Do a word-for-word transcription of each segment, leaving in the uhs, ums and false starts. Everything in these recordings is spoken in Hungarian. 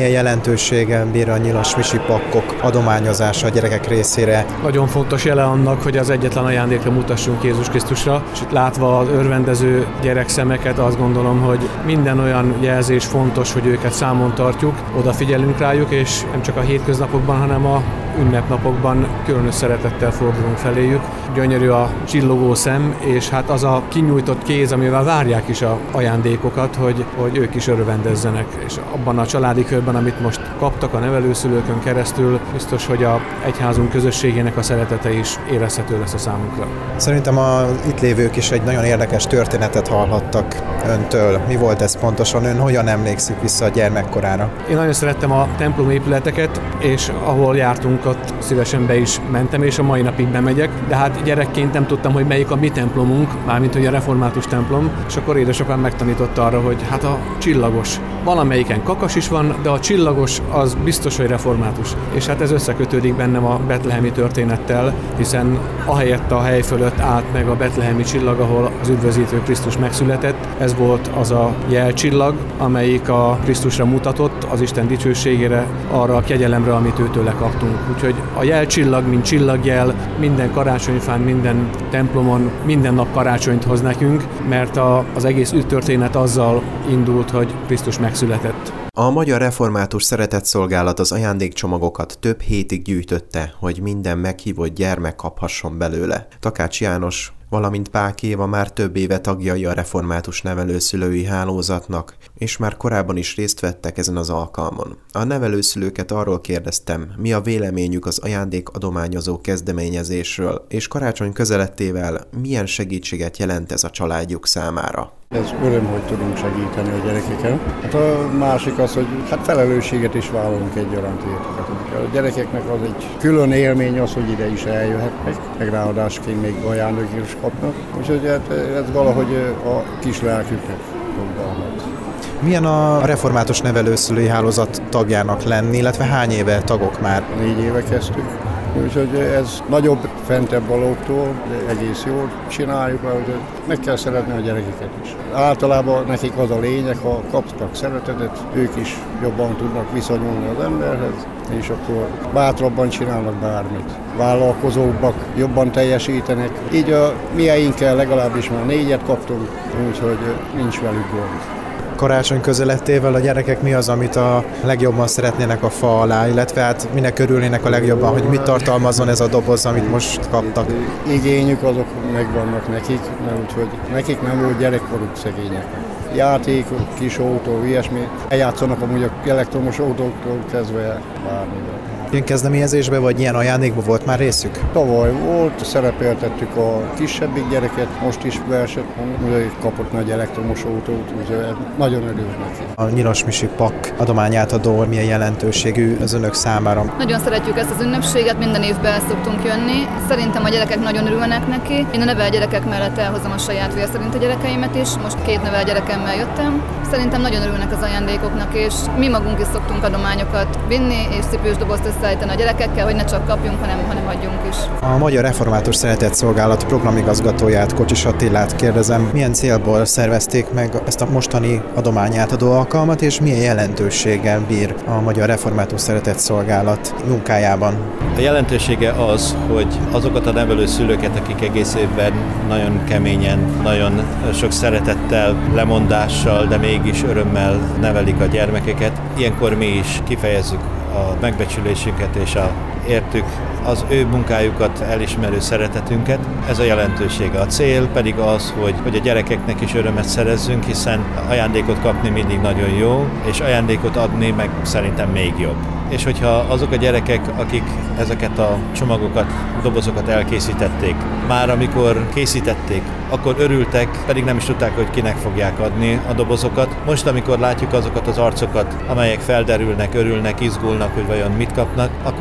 milyen jelentőséggel bír a nyilas misi pakkok adományozása a gyerekek részére? Nagyon fontos jele annak, hogy az egyetlen ajándékra mutassunk Jézus Krisztusra, és itt látva az örvendező gyerekszemeket azt gondolom, hogy minden olyan jelzés fontos, hogy őket számon tartjuk, odafigyelünk rájuk, és nem csak a hétköznapokban, hanem a ünnepnapokban különös szeretettel fordulunk feléjük. Gyönyörű a csillogó szem, és hát az a kinyújtott kéz, amivel várják is a ajándékokat, hogy, hogy ők is örvendezzenek. És abban a családi körben, amit most kaptak a nevelőszülőkön keresztül, biztos, hogy a egyházunk közösségének a szeretete is érezhető lesz a számukra. Szerintem az itt lévők is egy nagyon érdekes történetet hallhattak öntől. Mi volt ez pontosan? Ön hogyan emlékszik vissza a gyermekkorára? Én nagyon szerettem a templom épületeket, és ahol jártunk, ott szívesen be is mentem, és a mai napig bemegyek, de hát gyerekként nem tudtam, hogy melyik a mi templomunk, mármint hogy a református templom, és akkor édesapám megtanította arra, hogy hát a csillagos. Valamelyiken kakas is van, de a csillagos az biztos, hogy református. És hát ez összekötődik bennem a betlehemi történettel, hiszen ahelyett a hely fölött állt meg a betlehemi csillag, ahol az üdvözítő Krisztus megszületett. Ez volt az a jelcsillag, amelyik a Krisztusra mutatott, az Isten dicsőségére, arra a kegyelemre, amit őtőle kaptunk. Úgyhogy a jelcsillag, mint csillagjel, minden karácsonyfán, minden templomon, minden nap karácsonyt hoz nekünk, mert a, az egész üdvtörténet azzal indult, hogy Krisztus megszületett. A Magyar Református Szeretetszolgálat az ajándékcsomagokat több hétig gyűjtötte, hogy minden meghívott gyermek kaphasson belőle. Takács János, valamint Pák Éva már több éve tagjai a református nevelőszülői hálózatnak, és már korábban is részt vettek ezen az alkalmon. A nevelőszülőket arról kérdeztem, mi a véleményük az ajándékadományozó kezdeményezésről, és karácsony közelettével milyen segítséget jelent ez a családjuk számára. Ez öröm, hogy tudunk segíteni a gyerekeken. Hát a másik az, hogy hát felelősséget is vállalunk egyaránt érteket. A gyerekeknek az egy külön élmény az, hogy ide is eljöhetnek, meg ráadásként még ajándékot is kapnak. Úgyhogy hát ez valahogy a kis lelküknek próbálhat. Milyen a református nevelőszülői hálózat tagjának lenni, illetve hány éve tagok már? Négy éve kezdtük. Úgyhogy ez nagyobb, fentebb valóktól, de egész jól csináljuk, hogy meg kell szeretni a gyerekeket is. Általában nekik az a lényeg, ha kaptak szeretetet, ők is jobban tudnak viszonyulni az emberhez, és akkor bátrabban csinálnak bármit. Vállalkozóbbak, jobban teljesítenek. Így a mieinkkel legalábbis már négyet kaptunk, úgyhogy nincs velük gond. Karácsony közelettével a gyerekek mi az, amit a legjobban szeretnének a fa alá, illetve hát minek örülnének a legjobban, hogy mit tartalmazzon ez a doboz, amit most kaptak? Igényük azok megvannak nekik, mert úgyhogy nekik nem volt gyerekkoruk szegények. Játékok, kis autó, ilyesmi. Eljátszanak amúgy a elektromos autóktól kezdve bármivel. Ilyen kezdeményezésbe vagy ilyen ajándékban volt már részük? Tavaly volt, szerepeltettük a kisebbik gyereket, most is versett, kapott nagy elektromos autót, úgyhogy nagyon örülök neki. A nyilas misi pak adományátadó milyen jelentőségű az önök számára? Nagyon szeretjük ezt az ünnepséget, minden évben el szoktunk jönni. Szerintem a gyerekek nagyon örülnek neki. Én a nevel gyerekek mellett elhozom a saját vér szerint a gyerekeimet is. Most két nevel gyerekemmel jöttem. Szerintem nagyon örülnek az ajándékoknak, és mi magunk is szoktunk adományokat vinni, és cipős dobozt összeállítani a gyerekekkel, hogy ne csak kapjunk, hanem, hanem adjunk is. A Magyar Református Szeretetszolgálat programigazgatóját, Kocsis Attilát kérdezem, milyen célból szervezték meg ezt a mostani adományátadó alkalmat, és milyen jelentőséggel bír a Magyar Református Szeretetszolgálat munkájában? A jelentősége az, hogy azokat a nevelőszülőket, akik egész évben nagyon keményen, nagyon sok szeretettel, lemondással, de mégis örömmel nevelik a gyermekeket, ilyenkor mi is kifejezzük a megbecsülésünket és a értük az ő munkájukat elismerő szeretetünket. Ez a jelentősége. A cél pedig az, hogy, hogy a gyerekeknek is örömet szerezzünk, hiszen ajándékot kapni mindig nagyon jó, és ajándékot adni meg szerintem még jobb. És hogyha azok a gyerekek, akik ezeket a csomagokat, dobozokat elkészítették, már amikor készítették, akkor örültek, pedig nem is tudták, hogy kinek fogják adni a dobozokat. Most, amikor látjuk azokat az arcokat, amelyek felderülnek, örülnek, izgulnak, hogy vajon mit kapnak, akkor ennél nagyobb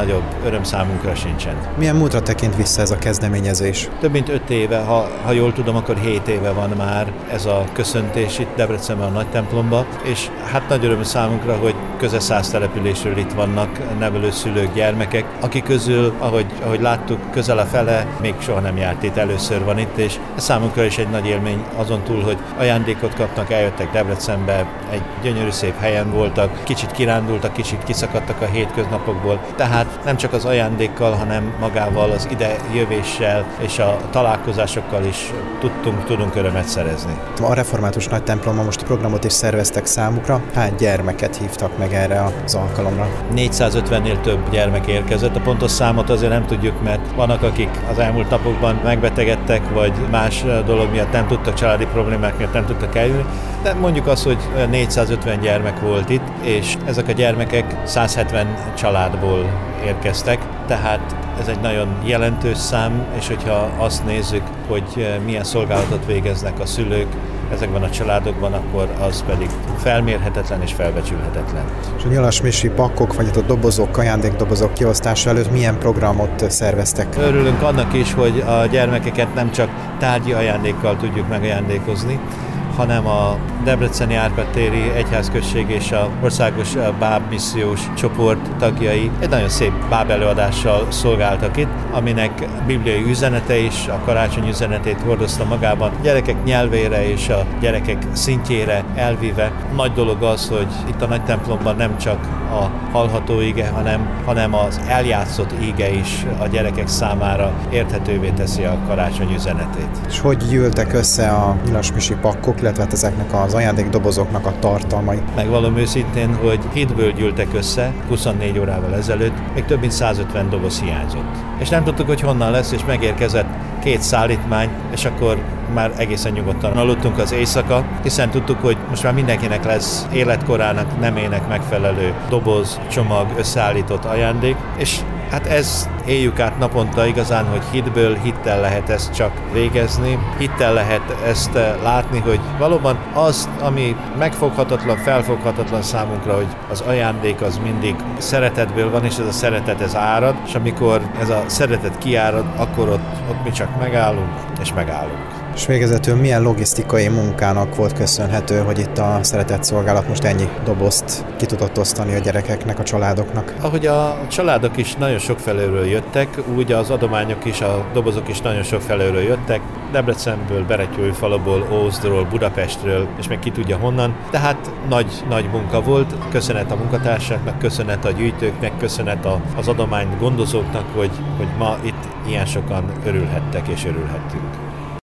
nagyobb öröm számunkra sincsen. Milyen múltra tekint vissza ez a kezdeményezés? Több mint öt éve, ha, ha jól tudom, akkor hét éve van már ez a köszöntés itt Debrecenben a nagy templomba, és hát nagy öröm számunkra, hogy közel száz településről itt vannak nevelőszülők, gyermekek, akik közül, ahogy, ahogy láttuk, közel a fele még soha nem járt itt, először van itt, és ez számunkra is egy nagy élmény azon túl, hogy ajándékot kapnak, eljöttek Debrecenbe, egy gyönyörű szép helyen voltak, kicsit kirándultak, kicsit kiszakadtak a hétköznapokból, tehát nem csak az ajándékkal, hanem magával, az idejövéssel és a találkozásokkal is tudtunk, tudunk örömet szerezni. A református nagy templomban most programot is szerveztek számukra. Hány gyermeket hívtak meg erre az alkalomra? négyszázötvennél több gyermek érkezett. A pontos számot azért nem tudjuk, mert vannak, akik az elmúlt napokban megbetegedtek, vagy más dolog miatt nem tudtak, családi problémák miatt nem tudtak eljönni, de mondjuk azt, hogy négyszázötven gyermek volt itt, és ezek a gyermekek száz hetven családból érkeztek, tehát ez egy nagyon jelentős szám, és hogyha azt nézzük, hogy milyen szolgálatot végeznek a szülők ezekben a családokban, akkor az pedig felmérhetetlen és felbecsülhetetlen. És a nyilas misi pakkok, vagy a dobozok, ajándékdobozok kiosztása előtt milyen programot szerveztek? Örülünk annak is, hogy a gyermekeket nem csak tárgyi ajándékkal tudjuk megajándékozni, hanem a Debreceni Árpád-téri egyházközség és a országos báb missziós csoport tagjai egy nagyon szép báb előadással szolgáltak itt, aminek bibliai üzenete is, a karácsony üzenetét hordozta magában, a gyerekek nyelvére és a gyerekek szintjére elvive. Nagy dolog az, hogy itt a nagy templomban nem csak a hallható ige, hanem, hanem az eljátszott ige is a gyerekek számára érthetővé teszi a karácsony üzenetét. És hogy gyűltek össze a nyilas misi pakkok, illetve ezeknek az ajándékdobozoknak a tartalmai? Megvallom őszintén, hogy hitből gyűltek össze huszonnégy órával ezelőtt, még több mint százötven doboz hiányzott. És nem tudtuk, hogy honnan lesz, és megérkezett két szállítmány, és akkor már egészen nyugodtan aludtunk az éjszaka, hiszen tudtuk, hogy most már mindenkinek lesz életkorának, nemének megfelelő doboz, csomag, összeállított ajándék, és hát ez éljük át naponta igazán, hogy hitből, hittel lehet ezt csak végezni, hittel lehet ezt látni, hogy valóban az, ami megfoghatatlan, felfoghatatlan számunkra, hogy az ajándék az mindig szeretetből van, és ez a szeretet ez árad, és amikor ez a szeretet kiárad, akkor ott, ott mi csak megállunk, és megállunk. És végezetül milyen logisztikai munkának volt köszönhető, hogy itt a szeretett szolgálat most ennyi dobozt ki tudott osztani a gyerekeknek, a családoknak? Ahogy a családok is nagyon sok felőről jöttek, úgy az adományok is, a dobozok is nagyon sok felőről jöttek, Debrecenből, Beretyóújfaluból, Ózdról, Budapestről, és még ki tudja honnan. Tehát nagy, nagy munka volt. Köszönet a munkatársaknak, köszönet a gyűjtőknek, köszönet az adomány gondozóknak, hogy, hogy ma itt ilyen sokan örülhettek és örülhettünk.